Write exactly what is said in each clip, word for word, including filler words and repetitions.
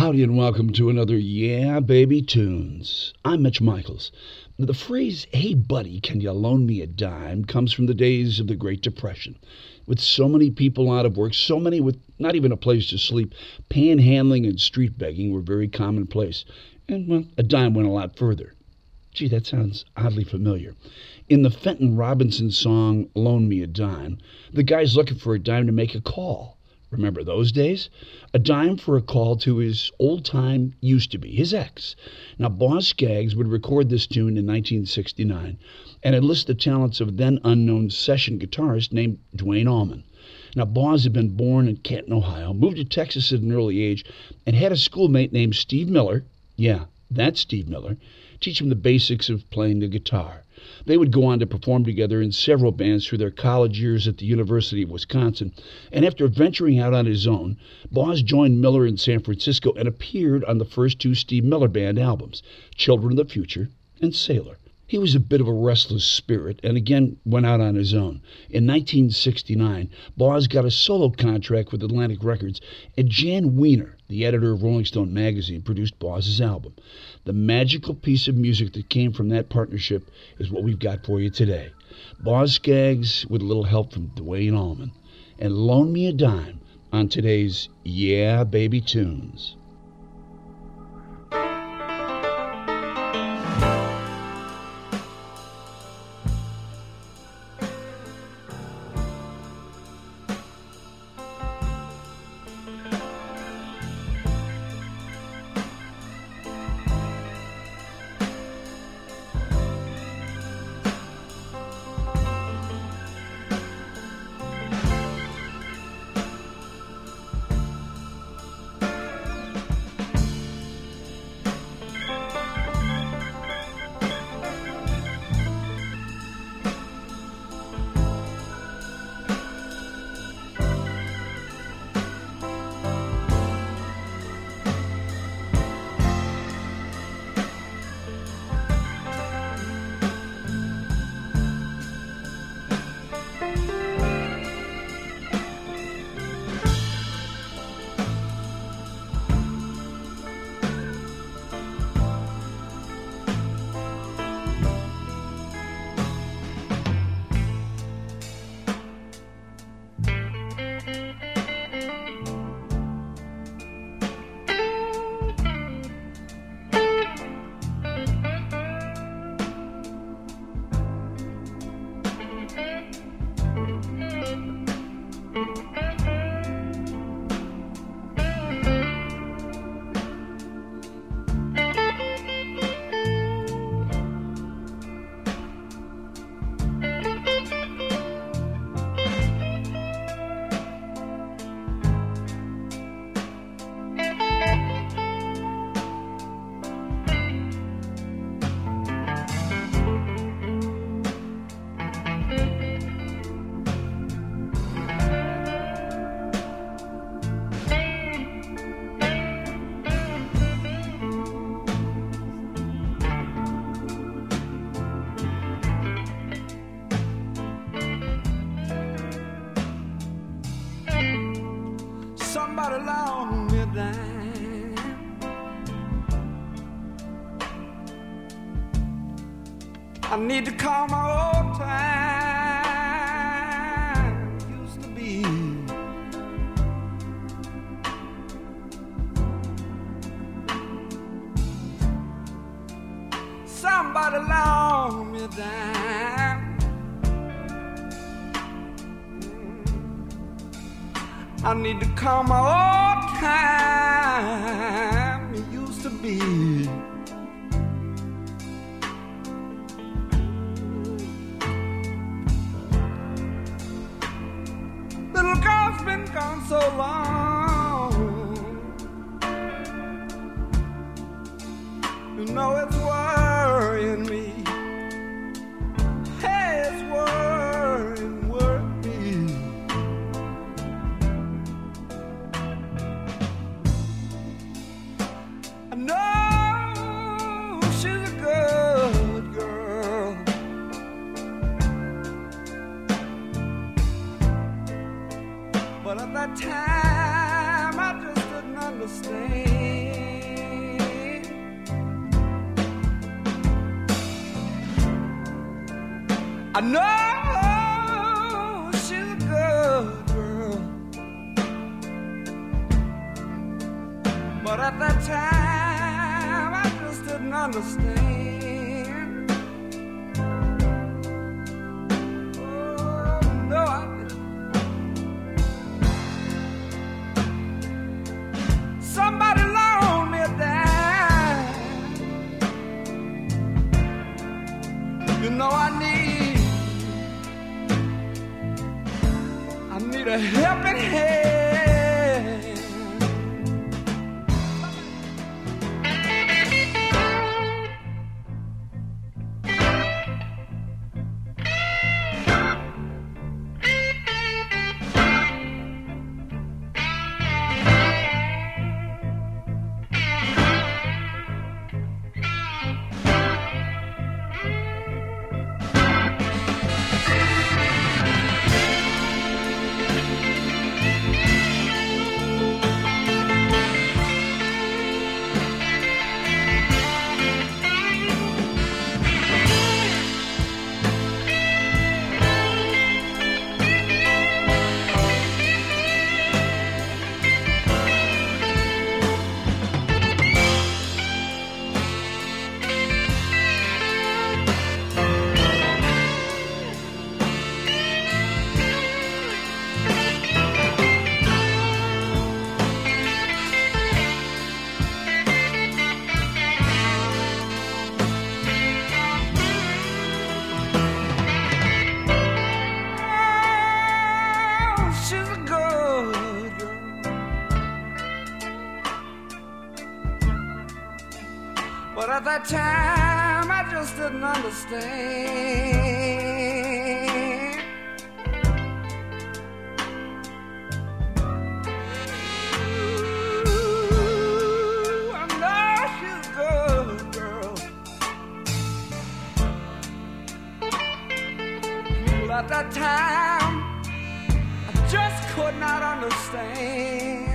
Howdy and welcome to another Yeah Baby Tunes. I'm Mitch Michaels. The phrase, hey buddy, can you loan me a dime, comes from the days of the Great Depression. With so many people out of work, so many with not even a place to sleep, panhandling and street begging were very commonplace. And, well, a dime went a lot further. Gee, that sounds oddly familiar. In the Fenton Robinson song, Loan Me a Dime, the guy's looking for a dime to make a call. Remember those days? A dime for a call to his old-time used-to-be, his ex. Now, Boz Scaggs would record this tune in nineteen sixty-nine and enlist the talents of then-unknown session guitarist named Duane Allman. Now, Boz had been born in Canton, Ohio, moved to Texas at an early age, and had a schoolmate named Steve Miller, yeah, that's Steve Miller, teach him the basics of playing the guitar. They would go on to perform together in several bands through their college years at the University of Wisconsin, and after venturing out on his own, Boz joined Miller in San Francisco and appeared on the first two Steve Miller Band albums, Children of the Future and Sailor. He was a bit of a restless spirit and again went out on his own. In nineteen sixty-nine, Boz got a solo contract with Atlantic Records, and Jan Wiener, the editor of Rolling Stone magazine, produced Boz's album. The magical piece of music that came from that partnership is what we've got for you today. Boz Scaggs with a little help from Duane Allman. And Loan Me a Dime on today's Yeah Baby Tunes. Somebody loan me a dime. I need to call my old time used to be. Somebody loan me a dime. I need to call my old time it used to be. Little girl's been gone so long, you know it's worrying me. Hey, it's worrying, worrying me. I know she's a good girl, but at that time I just didn't understand. I know she's a good girl, but at that time I just didn't understand. Oh, no, I didn't. Somebody loaned me a dime. You know I need I need a helping hand. But at that time, I just didn't understand. Ooh, I know she's a good girl. But at that time, I just could not understand.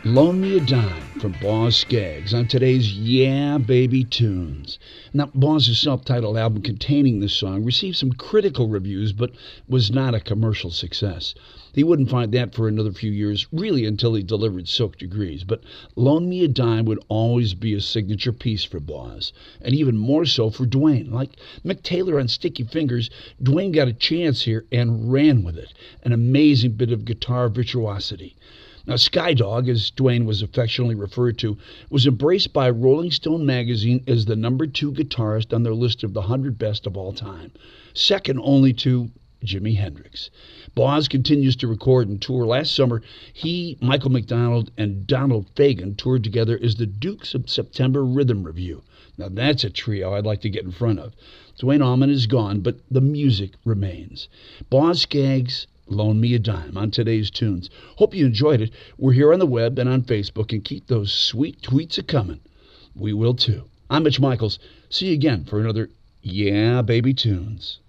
Loan Me a Dime from Boz Scaggs on today's Yeah Baby Tunes. Now, Boz's self-titled album containing this song received some critical reviews, but was not a commercial success. He wouldn't find that for another few years, really until he delivered Silk Degrees. But Loan Me a Dime would always be a signature piece for Boz, and even more so for Duane. Like Mick Taylor on Sticky Fingers, Duane got a chance here and ran with it. An amazing bit of guitar virtuosity. Now, Skydog, as Duane was affectionately referred to, was embraced by Rolling Stone magazine as the number two guitarist on their list of the one hundred best of all time, second only to Jimi Hendrix. Boz continues to record and tour. Last summer, he, Michael McDonald, and Donald Fagen toured together as the Dukes of September Rhythm Review. Now, that's a trio I'd like to get in front of. Duane Allman is gone, but the music remains. Boz Scaggs, Loan Me a Dime on today's tunes. Hope you enjoyed it. We're here on the web and on Facebook, and keep those sweet tweets a-coming. We will too. I'm Mitch Michaels. See you again for another Yeah Baby Tunes.